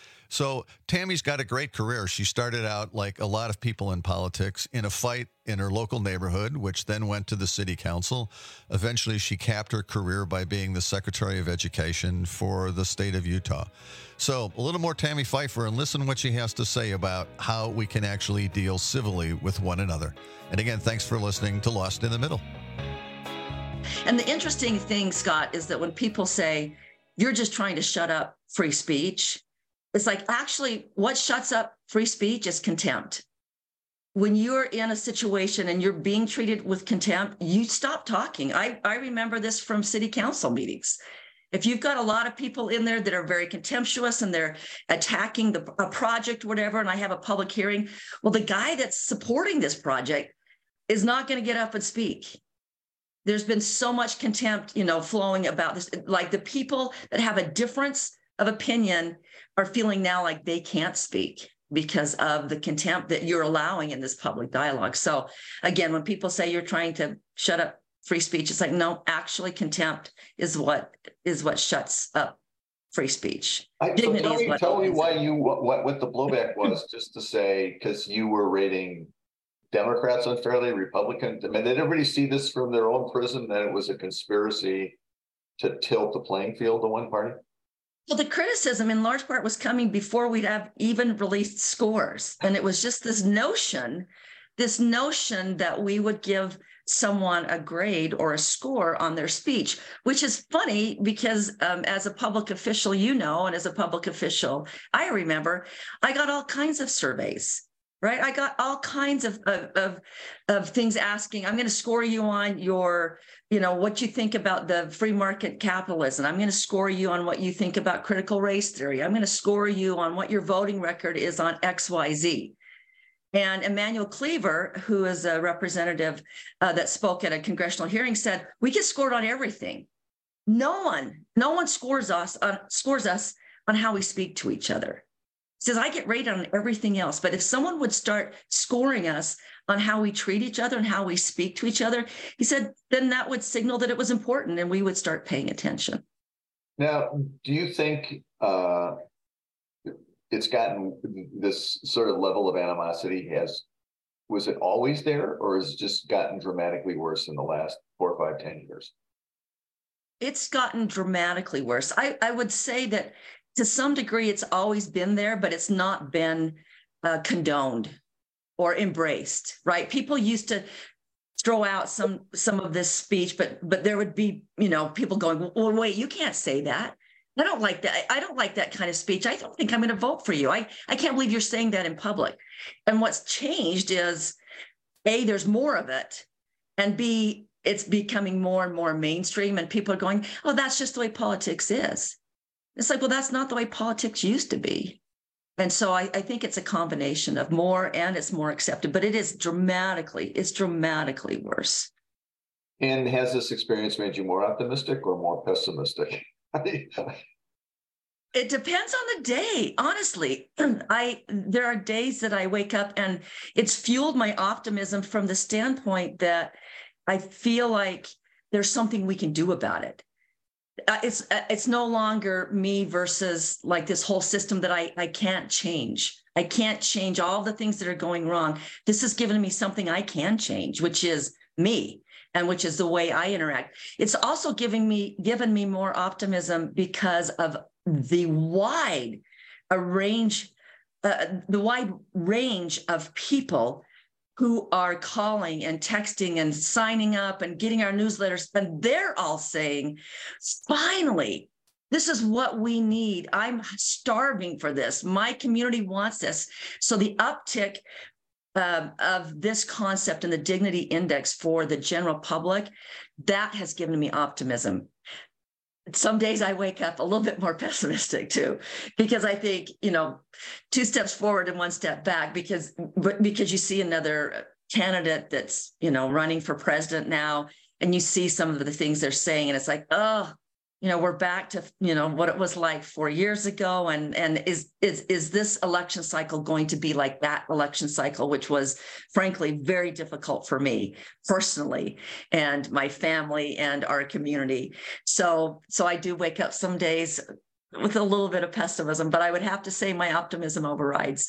So Tammy's got a great career. She started out, like a lot of people in politics, in a fight in her local neighborhood, which then went to the city council. Eventually, she capped her career by being the Secretary of Education for the state of Utah. So a little more Tammy Pfeiffer, and listen to what she has to say about how we can actually deal civilly with one another. And again, thanks for listening to Lost in the Middle. And the interesting thing, Scott, is that when people say, you're just trying to shut up free speech, it's like, actually, what shuts up free speech is contempt. When you're in a situation and you're being treated with contempt, you stop talking. I, I remember this from city council meetings. If you've got a lot of people in there that are very contemptuous and they're attacking the a project, whatever, and I have a public hearing, well, the guy that's supporting this project is not going to get up and speak. There's been so much contempt, you know, flowing about this. Like the people that have a difference of opinion are feeling now like they can't speak because of the contempt that you're allowing in this public dialogue. So again, when people say you're trying to shut up free speech, it's like, no, actually contempt is what is what shuts up free speech. I, so tell me, tell me why you, what, what the blowback was, just to say, because you were rating Democrats unfairly, Republicans. I mean, did everybody see this from their own prism, that it was a conspiracy to tilt the playing field to one party? Well, the criticism in large part was coming before we'd have even released scores. And it was just this notion, this notion that we would give someone a grade or a score on their speech, which is funny because um, as a public official, you know, and as a public official, I remember I got all kinds of surveys, right? I got all kinds of, of, of, of things asking, I'm going to score you on your, you know, what you think about the free market capitalism. I'm going to score you on what you think about critical race theory. I'm going to score you on what your voting record is on X Y Z. And Emmanuel Cleaver, who is a representative uh, that spoke at a congressional hearing, said, we get scored on everything. No one, no one scores us on, scores us on how we speak to each other. He says, I get rated on everything else. But if someone would start scoring us on how we treat each other and how we speak to each other, he said, then that would signal that it was important and we would start paying attention. Now, do you think uh, it's gotten this sort of level of animosity has, was it always there, or has it just gotten dramatically worse in the last four, five, ten years? It's gotten dramatically worse. I, I would say that to some degree, it's always been there, but it's not been uh, condoned or embraced, right? People used to throw out some some of this speech, but but there would be, you know, people going, well, wait, you can't say that. I don't like that. I don't like that kind of speech. I don't think I'm going to vote for you. I, I can't believe you're saying that in public. And what's changed is, A, there's more of it, and B, it's becoming more and more mainstream, and people are going, oh, that's just the way politics is. It's like, well, that's not the way politics used to be. And so I, I think it's a combination of more, and it's more accepted, but it is dramatically, it's dramatically worse. And has this experience made you more optimistic or more pessimistic? It depends on the day, honestly. I there are days that I wake up and it's fueled my optimism from the standpoint that I feel like there's something we can do about it. Uh, it's uh, it's no longer me versus like this whole system that I, I can't change. I can't change all the things that are going wrong. This has given me something I can change, which is me, and which is the way I interact. It's also giving me given me more optimism because of the wide a range, uh, the wide range of people who are calling and texting and signing up and getting our newsletters, and they're all saying, finally, this is what we need. I'm starving for this. My community wants this. So the uptick uh, of this concept and the dignity index for the general public, that has given me optimism. Some days I wake up a little bit more pessimistic too, because I think, you know, two steps forward and one step back, because but because you see another candidate that's, you know, running for president now, and you see some of the things they're saying, and it's like, oh, you know, we're back to, you know, what it was like four years ago. And, and is, is, is this election cycle going to be like that election cycle, which was frankly very difficult for me personally and my family and our community. So, so I do wake up some days with a little bit of pessimism, but I would have to say my optimism overrides.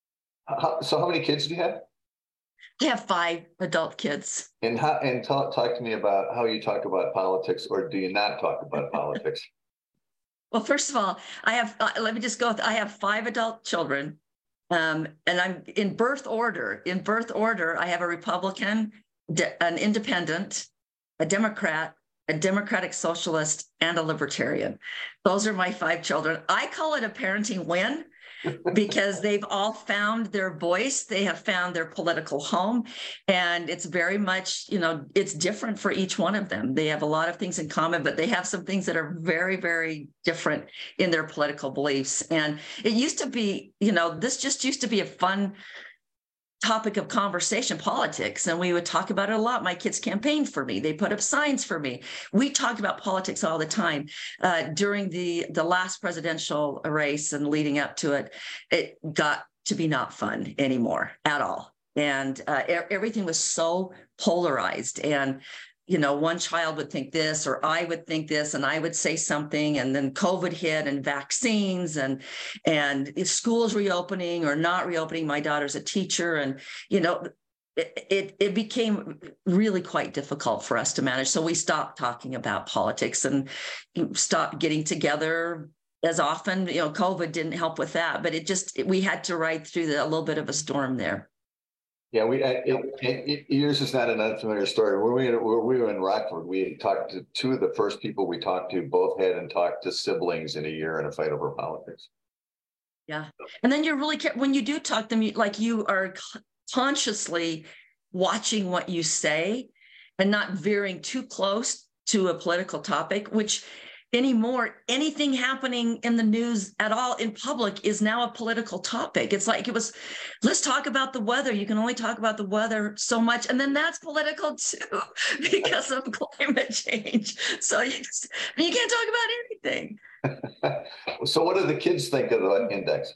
How, so how many kids do you have? I have five adult kids. And how, and talk, talk to me about how you talk about politics, or do you not talk about politics? Well, first of all, I have, uh, let me just go, I have five adult children, um, and I'm in birth order. In birth order, I have a Republican, de- an independent, a Democrat, a Democratic Socialist, and a Libertarian. Those are my five children. I call it a parenting win, because they've all found their voice. They have found their political home. And it's very much, you know, it's different for each one of them. They have a lot of things in common, but they have some things that are very, very different in their political beliefs. And it used to be, you know, this just used to be a fun topic of conversation, politics, and we would talk about it a lot. My kids campaigned for me. They put up signs for me. We talked about politics all the time. Uh, during the, the last presidential race and leading up to it, it got to be not fun anymore at all. And uh, e- everything was so polarized. And you know, one child would think this, or I would think this, and I would say something, and then COVID hit, and vaccines, and and if schools reopening or not reopening. My daughter's a teacher, and you know, it, it it became really quite difficult for us to manage. So we stopped talking about politics and stopped getting together as often. You know, COVID didn't help with that, but it just we had to ride through the, a little bit of a storm there. Yeah, we it, it, it, yours is not an unfamiliar story. When we, when we were in Rockford, we talked to two of the first people we talked to, both hadn't talked to siblings in a year in a fight over politics. Yeah. And then you're really, when you do talk to them, like you are consciously watching what you say and not veering too close to a political topic, which anymore, anything happening in the news at all in public is now a political topic. It's like it was, let's talk about the weather. You can only talk about the weather so much. And then that's political too, because of climate change. So you, just, you can't talk about anything. So what do the kids think of the index?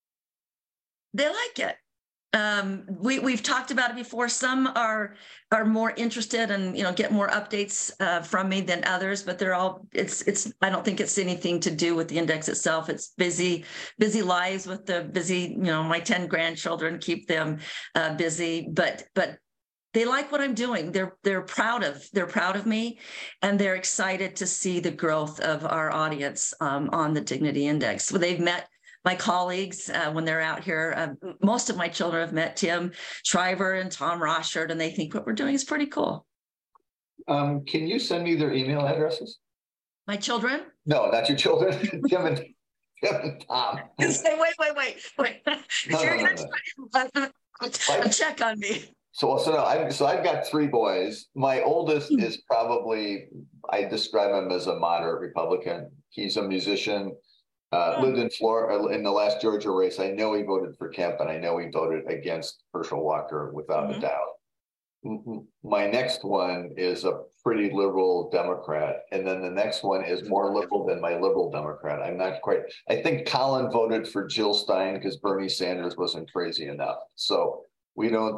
They like it. Um, we, we've talked about it before. Some are are more interested and, you know, get more updates uh, from me than others, but they're all, it's, it's, I don't think it's anything to do with the index itself. It's busy, busy lives with the busy, you know, my ten grandchildren keep them uh, busy, but, but they like what I'm doing. They're they're proud of they're proud of me, and they're excited to see the growth of our audience um, on the Dignity Index. So they've met my colleagues uh, when they're out here. Uh, most of my children have met Tim Shriver and Tom Rochard, and they think what we're doing is pretty cool. Um, can you send me their email addresses? My children? No, not your children. Tim and, Tim and Tom. Say, wait, wait, wait, wait. No, You're no, going no, no. to check on me. So, so, no, I, so I've got three boys. My oldest is probably, I describe him as a moderate Republican. He's a musician, uh, lived in Florida in the last Georgia race. I know he voted for Kemp, and I know he voted against Herschel Walker without mm-hmm. a doubt. My next one is a pretty liberal Democrat. And then the next one is more liberal than my liberal Democrat. I'm not quite, I think Colin voted for Jill Stein because Bernie Sanders wasn't crazy enough. So we don't,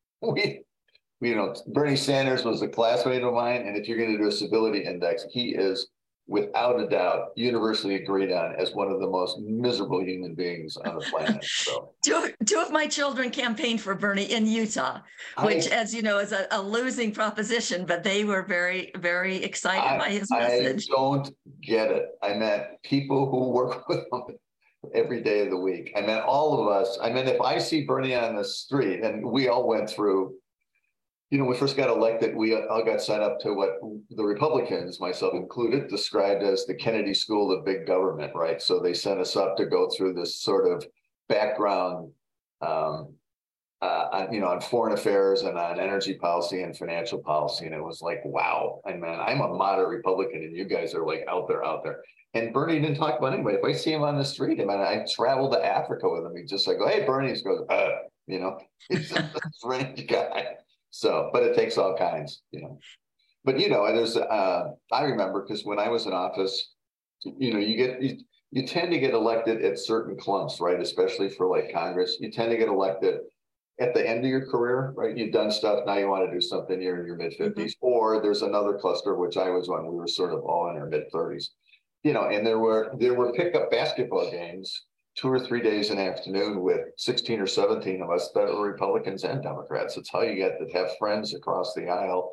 we, we don't, Bernie Sanders was a classmate of mine. And if you're going to do a civility index, he is without a doubt universally agreed on as one of the most miserable human beings on the planet. So two, two of my children campaigned for Bernie in Utah, which, I, as you know, is a, a losing proposition, but they were very, very excited I, by his message. I don't get it. I met people who work with him every day of the week. I mean, all of us, I mean, if I see Bernie on the street, and we all went through, you know, when we first got elected, we all got signed up to what the Republicans, myself included, described as the Kennedy School of Big Government, right? So they sent us up to go through this sort of background, um, uh, on, you know, on foreign affairs and on energy policy and financial policy. And it was like, wow, I mean, I'm a moderate Republican and you guys are like out there, out there. And Bernie didn't talk about anybody. If I see him on the street, I mean, I traveled to Africa with him. He just like, hey, Bernie, he goes, uh, you know, he's a strange guy. So, but it takes all kinds, you know. But, you know, there's, uh, I remember because when I was in office, you know, you get, you, you tend to get elected at certain clumps, right? Especially for like Congress, you tend to get elected at the end of your career, right? You've done stuff, now you want to do something, you're in your mid fifties, mm-hmm. or there's another cluster, which I was on, we were sort of all in our mid thirties, you know, and there were, there were pickup basketball games two or three days in the afternoon with sixteen or seventeen of us that were Republicans and Democrats. It's how you get to have friends across the aisle.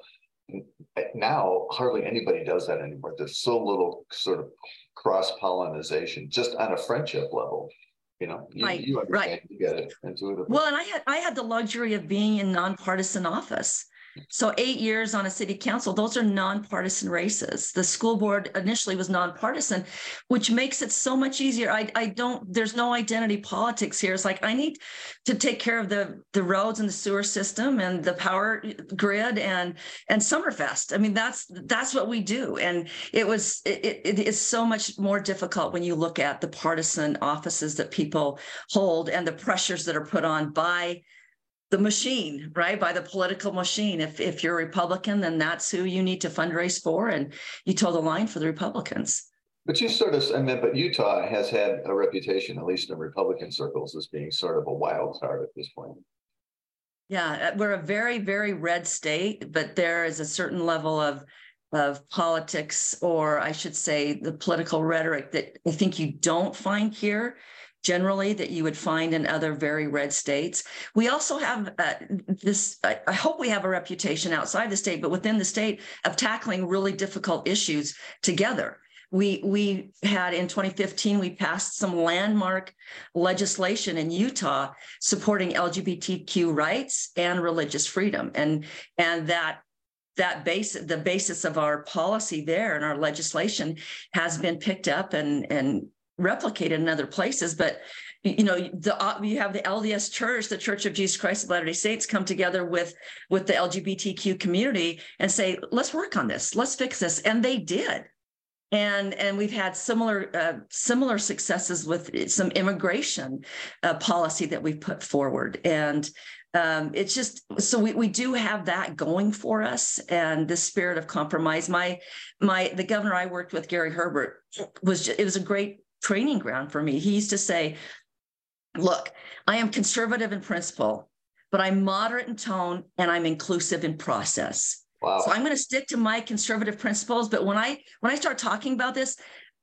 Now, hardly anybody does that anymore. There's so little sort of cross-pollination, just on a friendship level. You know, you, right, you understand, right. you get it. Intuitively. Well, and I had I had the luxury of being in nonpartisan office. So eight years on a city council, those are nonpartisan races. The school board initially was nonpartisan, which makes it so much easier. I, I don't, there's no identity politics here. It's like, I need to take care of the, the roads and the sewer system and the power grid and, and Summerfest. I mean, that's, that's what we do. And it was, it, it is so much more difficult when you look at the partisan offices that people hold and the pressures that are put on by the machine, right? By the political machine. If if you're a Republican, then that's who you need to fundraise for. And you toe the line for the Republicans. But you sort of, I mean, but Utah has had a reputation, at least in Republican circles, as being sort of a wild card at this point. Yeah, we're a very, very red state, but there is a certain level of of politics, or I should say the political rhetoric that I think you don't find here generally that you would find in other very red states. We also have uh, this, I, I hope we have a reputation outside the state, but within the state of tackling really difficult issues together. We, we had in twenty fifteen, we passed some landmark legislation in Utah supporting L G B T Q rights and religious freedom. And, and that that base, the basis of our policy there and our legislation has been picked up and, and replicated in other places. But, you know, the uh, you have the L D S Church, the Church of Jesus Christ of Latter-day Saints, come together with, with the L G B T Q community and say, let's work on this, let's fix this. And they did. And, and we've had similar uh, similar successes with some immigration uh, policy that we've put forward. And um, it's just, so we, we do have that going for us, and the spirit of compromise. My, my, the governor I worked with, Gary Herbert, was, it was a great training ground for me. He used to say, look, I am conservative in principle, but I'm moderate in tone and I'm inclusive in process. Wow. So I'm going to stick to my conservative principles. But when I when I start talking about this,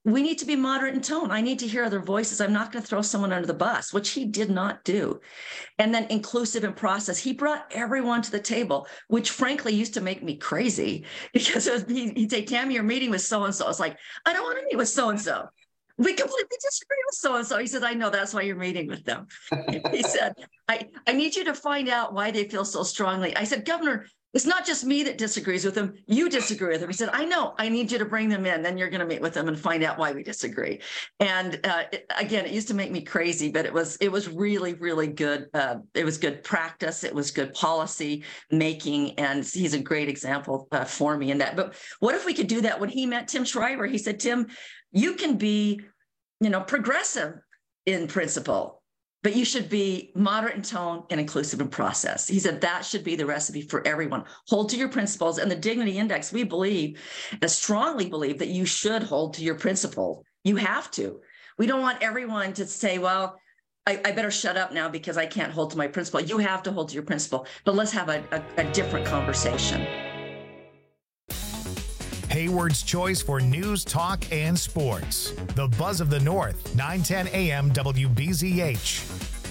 we need to be moderate in tone. I need to hear other voices. I'm not going to throw someone under the bus, which he did not do. And then inclusive in process. He brought everyone to the table, which frankly used to make me crazy because it was, he, he'd say, Tammy, your meeting with so-and-so. I was like, I don't want to meet with so-and-so. We completely disagree with so-and-so. He said, I know, that's why you're meeting with them. He said, I, I need you to find out why they feel so strongly. I said, Governor, it's not just me that disagrees with them. You disagree with them. He said, I know. I need you to bring them in. Then you're going to meet with them and find out why we disagree. And uh, it, again, it used to make me crazy, but it was it was really, really good. Uh, it was good practice. It was good policy making. And he's a great example uh, for me in that. But what if we could do that when he met Tim Shriver? He said, Tim, you can be, you know, progressive in principle, but you should be moderate in tone and inclusive in process. He said that should be the recipe for everyone. Hold to your principles. And the Dignity Index, we believe, and strongly believe that you should hold to your principle. You have to. We don't want everyone to say, well, I, I better shut up now because I can't hold to my principle. You have to hold to your principle. But let's have a, a, a different conversation. Hayward's choice for news, talk, and sports. The Buzz of the North, nine ten A M W B Z H.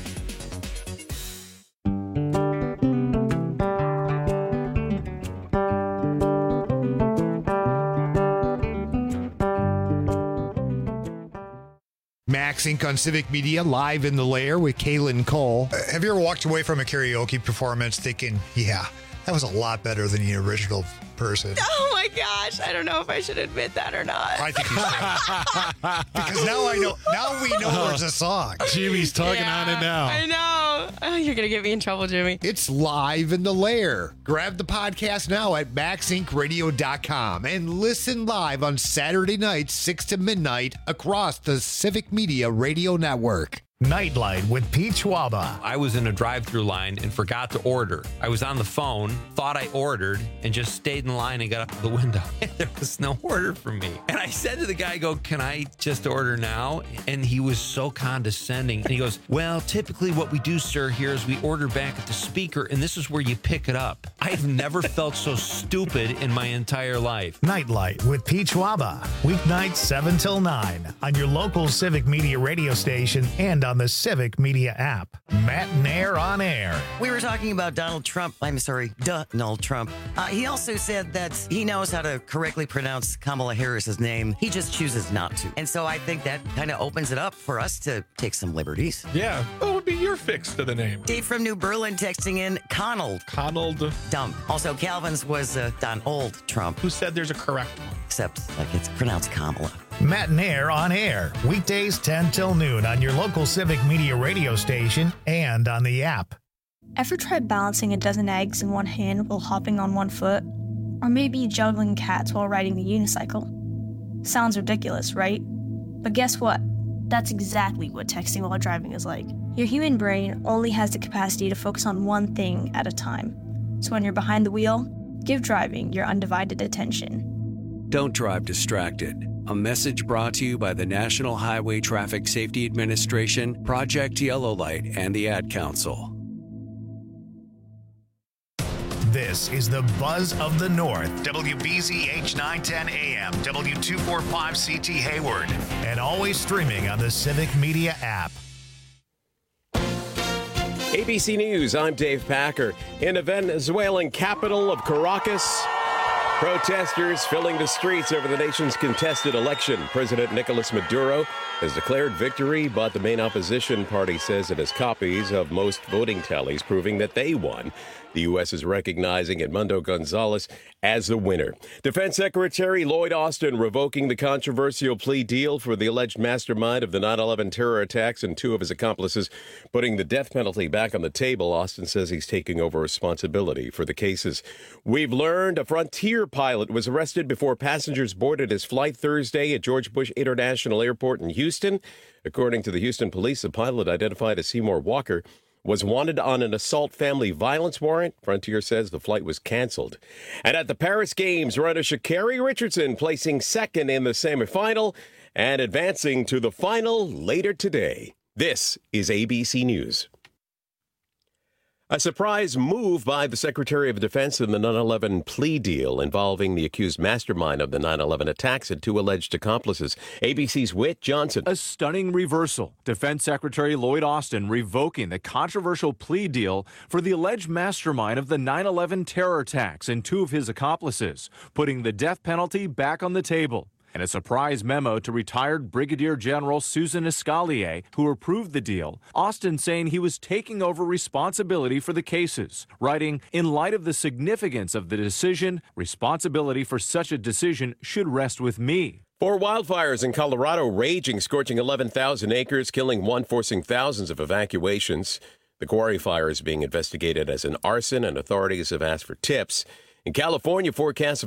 Max Incorporated on Civic Media, live in the lair with Kaylin Cole. Uh, have you ever walked away from a karaoke performance thinking, yeah, that was a lot better than the original person? Oh my gosh, I don't know if I should admit that or not. I think you should. Because now I know, now we know Oh, there's a song. Jimmy's talking Yeah, on it now. I know. Oh, you're going to get me in trouble, Jimmy. It's live in the lair. Grab the podcast now at max inc radio dot com and listen live on Saturday nights, six to midnight, across the Civic Media Radio Network. Nightlight with Pete Schwaba. I was in a drive-through line and forgot to order. I was on the phone, thought I ordered, and just stayed in line and got up to the window. There was no order for me. And I said to the guy, I go, can I just order now? And he was so condescending. And he goes, well, typically what we do, sir, here is we order back at the speaker, and this is where you pick it up. I've never felt so stupid in my entire life. Nightlight with Pete Schwaba. Weeknights seven till nine on your local Civic Media radio station and on the Civic Media app. Matt Nair on air. We were talking about Donald Trump. I'm sorry, Donald Trump. Uh, he also said that he knows how to correctly pronounce Kamala Harris's name. He just chooses not to. And so I think that kind of opens it up for us to take some liberties. Yeah, what would be your fix to the name? Dave from New Berlin texting in Conald. Conald. Dump. Also, Calvin's was uh, Donald Trump. Who said there's a correct one? Except, like, it's pronounced Kamala. Matt Nair on air. Weekdays ten till noon on your local Civic Media radio station and on the app. Ever tried balancing a dozen eggs in one hand while hopping on one foot? Or maybe juggling cats while riding the unicycle? Sounds ridiculous, right? But guess what? That's exactly what texting while driving is like. Your human brain only has the capacity to focus on one thing at a time. So when you're behind the wheel, give driving your undivided attention. Don't drive distracted. A message brought to you by the National Highway Traffic Safety Administration, Project Yellow Light, and the Ad Council. This is the Buzz of the North. W B Z H nine ten A M, W two forty-five C T Hayward, and always streaming on the Civic Media app. A B C News, I'm Dave Packer. In the Venezuelan capital of Caracas, protesters filling the streets over the nation's contested election. President Nicolas Maduro has declared victory, but the main opposition party says it has copies of most voting tallies proving that they won. The U S is recognizing Edmundo Gonzalez as the winner. Defense Secretary Lloyd Austin revoking the controversial plea deal for the alleged mastermind of the nine eleven terror attacks and two of his accomplices, putting the death penalty back on the table. Austin says he's taking over responsibility for the cases. We've learned a Frontier pilot was arrested before passengers boarded his flight Thursday at George Bush International Airport in Houston. According to the Houston police, the pilot, identified as Seymour Walker, was wanted on an assault family violence warrant. Frontier says the flight was canceled. And at the Paris Games, runner Sha'Carri Richardson placing second in the semifinal and advancing to the final later today. This is A B C News. A surprise move by the Secretary of Defense in the nine eleven plea deal involving the accused mastermind of the nine eleven attacks and two alleged accomplices. A B C's Whit Johnson. A stunning reversal. Defense Secretary Lloyd Austin revoking the controversial plea deal for the alleged mastermind of the nine eleven terror attacks and two of his accomplices, putting the death penalty back on the table. In a surprise memo to retired Brigadier General Susan Escalier, who approved the deal, Austin saying he was taking over responsibility for the cases, writing, "In light of the significance of the decision, responsibility for such a decision should rest with me." Four wildfires in Colorado raging, scorching eleven thousand acres, killing one, forcing thousands of evacuations. The quarry fire is being investigated as an arson, and authorities have asked for tips. In California, forecasts of